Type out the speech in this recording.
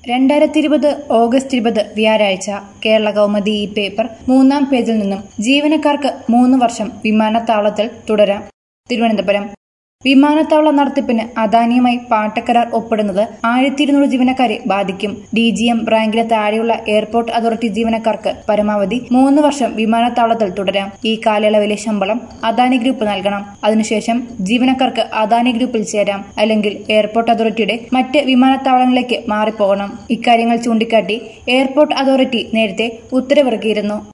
2020 August 20 വ്യാഴാഴ്ച കേരള കൗമുദി ഈ paper 3-ാം പേജിൽ നിന്നും ജീവനക്കാർക്ക് 3 വർഷം വിമാനത്താവളത്തിൽ തുടരാം. തിരുവനന്തപുരം വിമാനത്താവള നടത്തിപ്പിന് അദാനിയുമായി പാട്ടക്കരാർ ഒപ്പിടുന്നത് 1200 ജീവനക്കാരെ ബാധിക്കും. DGM റാങ്കിന് താഴെയുള്ള എയർപോർട്ട് അതോറിറ്റി ജീവനക്കാർക്ക് പരമാവധി 3 വർഷം വിമാനത്താവളത്തിൽ തുടരാം. ഈ കാലയളവിലെ ശമ്പളം അദാനി ഗ്രൂപ്പ് നൽകണം. അതിനുശേഷം ജീവനക്കാർക്ക് അദാനി ഗ്രൂപ്പിൽ ചേരാം, അല്ലെങ്കിൽ എയർപോർട്ട് അതോറിറ്റിയുടെ മറ്റ് വിമാനത്താവളങ്ങളിലേക്ക് മാറിപ്പോകണം. ഇക്കാര്യങ്ങൾ ചൂണ്ടിക്കാട്ടി എയർപോർട്ട് അതോറിറ്റി നേരത്തെ ഉത്തരവിറക്കിയിരുന്നു.